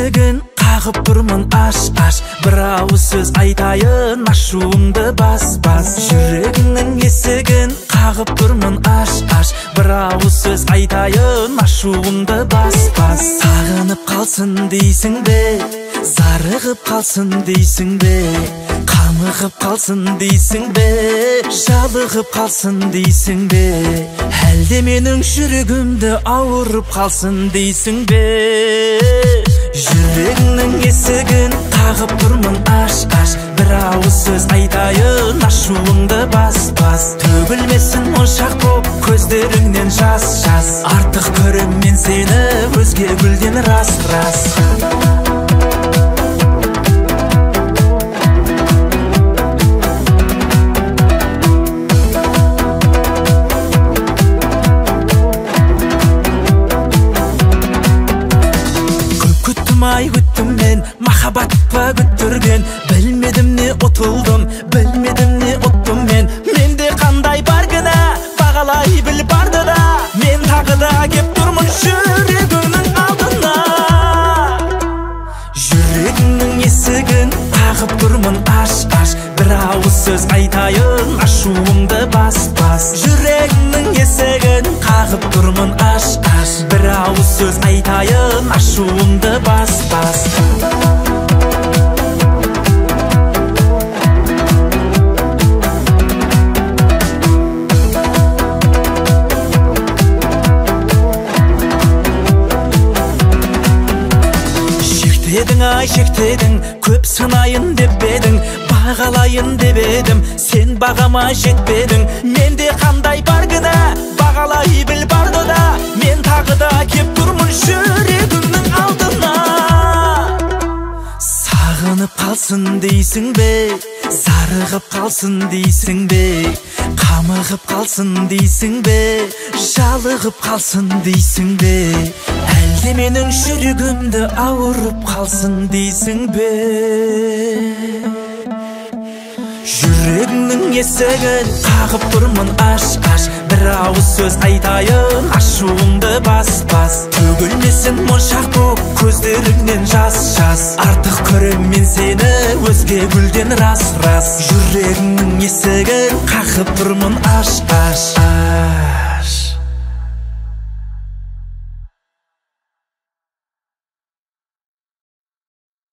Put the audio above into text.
есігін қағып тұрмын аш бір ауыз сөз айтайын ашуыңды бас жүрегіңнің есігін қағып тұрмын аш бір ауыз сөз айтайын ашуыңды бас сағынып қалсын дейсің бе зарығып қалсын дейсің бе қамығып қалсын дейсің бе жалығып қалсын дейсің бе әлде менің жүрегімді ауырып қалсын дейсің бе жүрегіңнің есігін қағып тұрмын аш бір ауыз сөз айтайын ашуыңды бас төгілмесін моншақ боп көздеріңнен жас артық көрем мен сені өзге гүлден рас Ай күттім мен, махаббат па күттірген Білмедім не ұтылдым, білмедім не ұттым мен Менде қандай бар кінә, бағалай біл барды да Мен тағы да кеп тұрмын жүрегіңнің алдына Жүрегіңнің есігін қағып тұрмын аш бір ауыз сөз айтайын ашуыңды бас Жүрегіңнің есігін қағып тұрмын аш бір ауыз сөз айтайын ашуыңды бас Шектедің ай шектедің көп сынайын деп едің бағалайын деп едім сен бағама жетпедің менде қандай бар кінә бағалай біл барды да мен тағы да кеп тұрмын жүрегіңнің алдына сағынып қалсын дейсің бе зарығып қалсын дейсің бе қамығып қалсын дейсің бе жалығып қалсын дейсің бе әлде менің жүрегімді ауырып қалсын дейсің бе жүрегіңнің есігін қағып тұрмын аш бір ауыз сөз айтайын ашуыңды бас төгілмесін моншақ боп көздеріңнен жас артық көрем мен сені өзге гүлден рас жүрегіңнің есігін қағып тұрмын аш